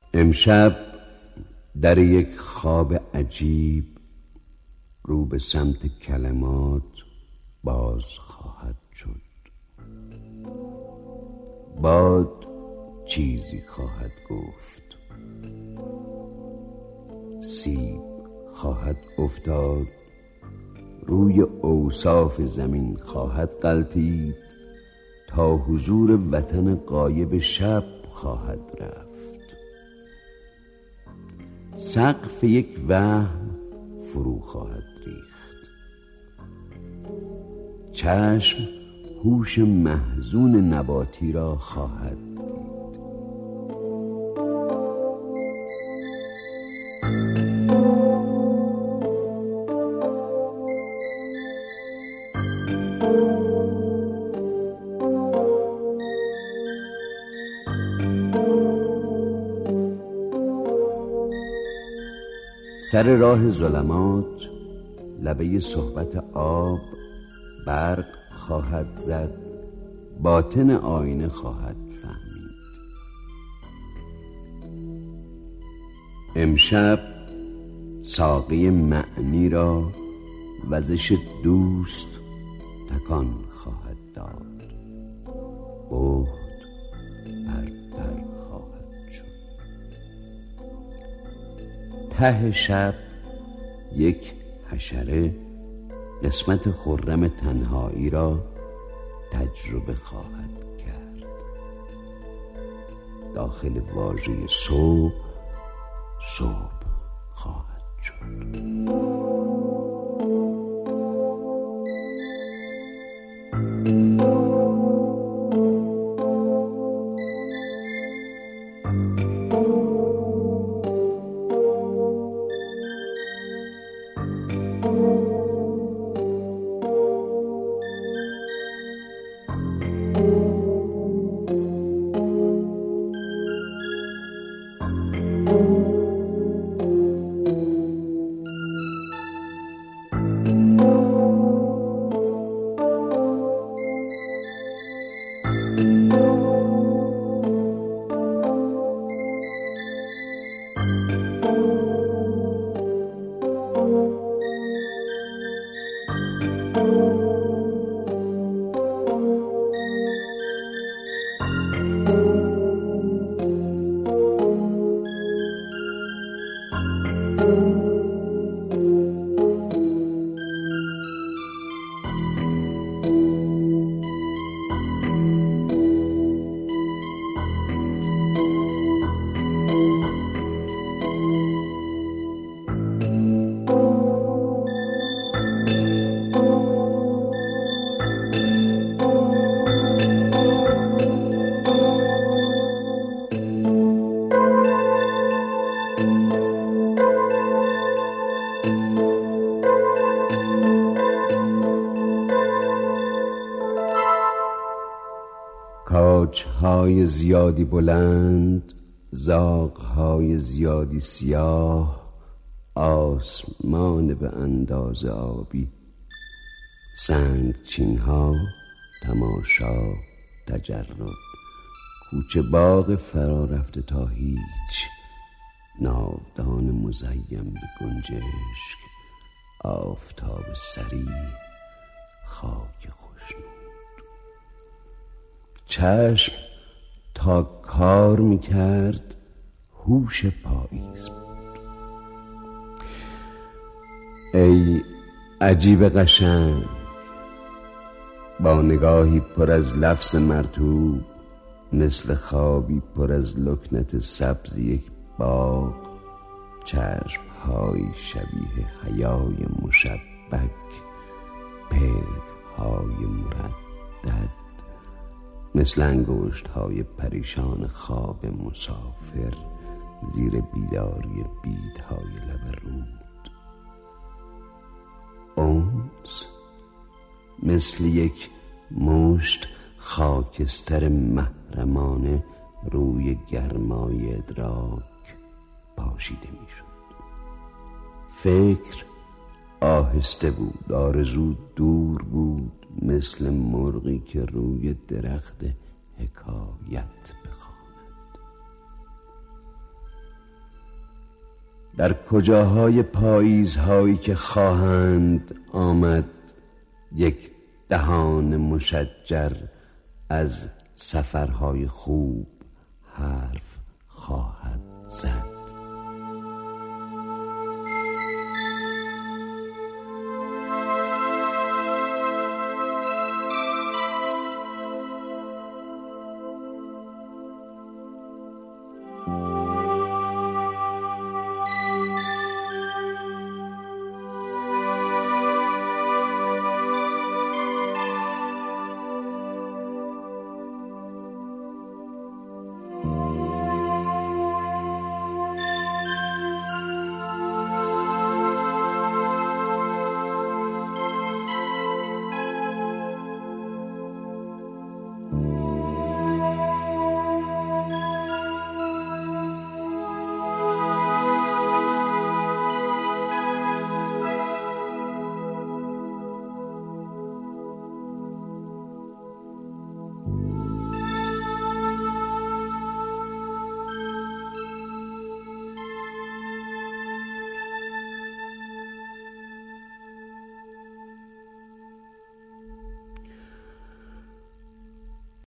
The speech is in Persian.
امشب در یک خواب عجیب رو به سمت کلمات باز خواهد شد. باد چیزی خواهد گفت، سیب خواهد افتاد، روی اوصاف زمین خواهد غلتید، تا حضور وطن غایب شب خواهد رفت. سقف یک وهم فرو خواهد ریخت. چشم هوش محزون نباتی را خواهد دید. سر راه ظلمات لبه صحبت آب برق خواهد زد، باطن آینه خواهد فهمید. امشب ساقی معنی را وزش دوست تکان خواهد داد. بهت پر خواهد شد. ته شب یک حشره قسمت خرم تنهایی را تجربه خواهد کرد. داخل واژه صبح خواهد شد. کاج‌های زیادی بلند، زاغ‌های زیادی سیاه، آسمان به اندازه آبی، سنگچین‌ها، تماشا، تجرد، کوچه باغ فرا رفته تا هیچ، ناودان مزیم به گنجشک، آفتاب سریع، خاک خوشنود. چشم تا کار میکرد هوش پاییز بود. ای عجیب قشنگ، با نگاهی پر از لفظ مرطوب، مثل خوابی پر از لکنت سبز یک باغ، چشم‌های شبیه حیای مشبک، پلک‌های مردد، مثل انگشت‌های پریشان خواب مسافر زیر بیداری بیدهای لب رود. انس مثل یک مشت خاکستر محرمانه روی گرمای ادراک پاشیده میشد. فکر آهسته بود، آرزو دور بود، مثل مرغی که روی درخت حکایت بخواند. در کجاهای پاییزهایی که خواهند آمد یک دهان مشجر از سفرهای خوب